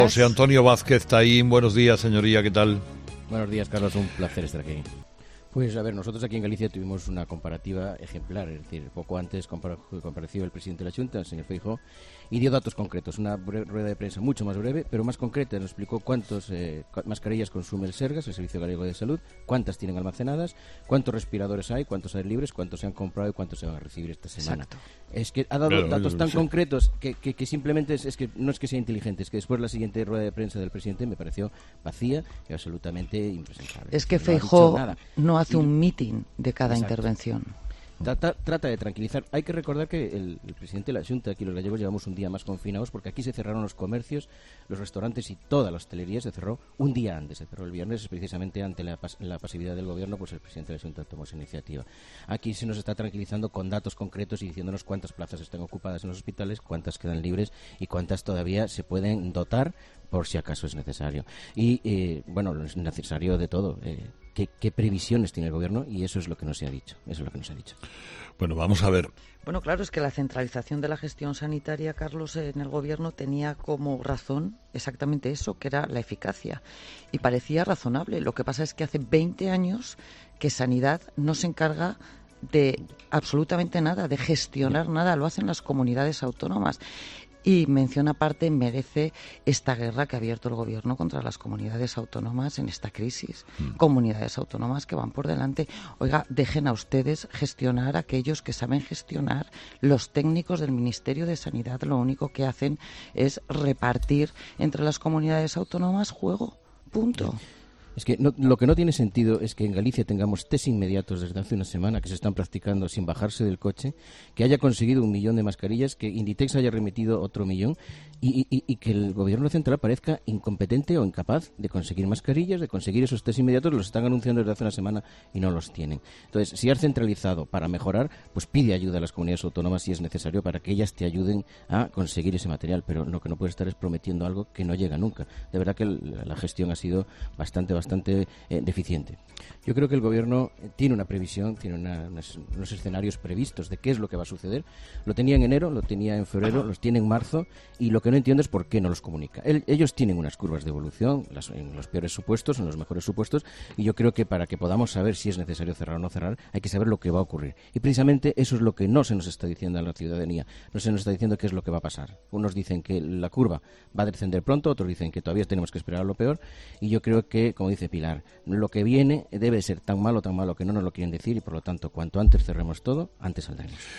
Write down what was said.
José Antonio Vázquez Taín, buenos días, señoría, ¿qué tal? Buenos días, Carlos, un placer estar aquí. Pues a ver, nosotros aquí en Galicia tuvimos una comparativa ejemplar, es decir, poco antes compareció el presidente de la Xunta, el señor Feijóo, y dio datos concretos, una rueda de prensa mucho más breve, pero más concreta, nos explicó cuántas mascarillas consume el Sergas, el Servicio Galego de Salud, cuántas tienen almacenadas, cuántos respiradores hay, cuántos hay libres, cuántos se han comprado y cuántos se van a recibir esta semana. Exacto. Es que ha dado datos tan concretos que simplemente es que no es que sea inteligente, es que después la siguiente rueda de prensa del presidente me pareció vacía y absolutamente impresentable. Es que No Feijóo ha dicho nada. no hace un meeting de cada Exacto. intervención. Trata de tranquilizar. Hay que recordar que el presidente de la Xunta, aquí los gallegos, llevamos un día más confinados porque aquí se cerraron los comercios, los restaurantes y toda la hostelería se cerró un día antes. Se cerró el viernes, precisamente ante la pasividad del gobierno, pues el presidente de la Xunta tomó esa iniciativa. Aquí se nos está tranquilizando con datos concretos y diciéndonos cuántas plazas están ocupadas en los hospitales, cuántas quedan libres y cuántas todavía se pueden dotar por si acaso es necesario. Y, bueno, es necesario de todo. ¿Qué previsiones tiene el gobierno? Y eso es lo que no se ha dicho. Eso es lo que no se ha dicho. Bueno, vamos a ver. Bueno, claro, es que la centralización de la gestión sanitaria, Carlos, en el gobierno tenía como razón exactamente eso, que era la eficacia. Y parecía razonable. Lo que pasa es que hace 20 años que Sanidad no se encarga de absolutamente nada, de gestionar nada. Lo hacen las comunidades autónomas. Y mención aparte merece esta guerra que ha abierto el gobierno contra las comunidades autónomas en esta crisis. Comunidades autónomas que van por delante. Oiga, dejen a ustedes gestionar a aquellos que saben gestionar. Los técnicos del Ministerio de Sanidad lo único que hacen es repartir entre las comunidades autónomas juego. Punto. Es que lo que no tiene sentido es que en Galicia tengamos test inmediatos desde hace una semana que se están practicando sin bajarse del coche, que haya conseguido 1 millón de mascarillas, que Inditex haya remitido otro 1 millón y que el gobierno central parezca incompetente o incapaz de conseguir mascarillas, de conseguir esos test inmediatos. Los están anunciando desde hace una semana y no los tienen. Entonces, si has centralizado para mejorar, pues pide ayuda a las comunidades autónomas si es necesario para que ellas te ayuden a conseguir ese material, pero lo que no puedes estar es prometiendo algo que no llega nunca. De verdad que la gestión ha sido bastante deficiente. Yo creo que el gobierno tiene una previsión, tiene unos escenarios previstos de qué es lo que va a suceder. Lo tenía en enero, lo tenía en febrero, los tiene en marzo, y lo que no entiendo es por qué no los comunica. Ellos tienen unas curvas de evolución, en los peores supuestos, en los mejores supuestos, y yo creo que para que podamos saber si es necesario cerrar o no cerrar, hay que saber lo que va a ocurrir. Y precisamente eso es lo que no se nos está diciendo a la ciudadanía. No se nos está diciendo qué es lo que va a pasar. Unos dicen que la curva va a descender pronto, otros dicen que todavía tenemos que esperar a lo peor, y yo creo que, como dice Pilar, lo que viene debe ser tan malo que no nos lo quieren decir, y por lo tanto, cuanto antes cerremos todo, antes saldremos.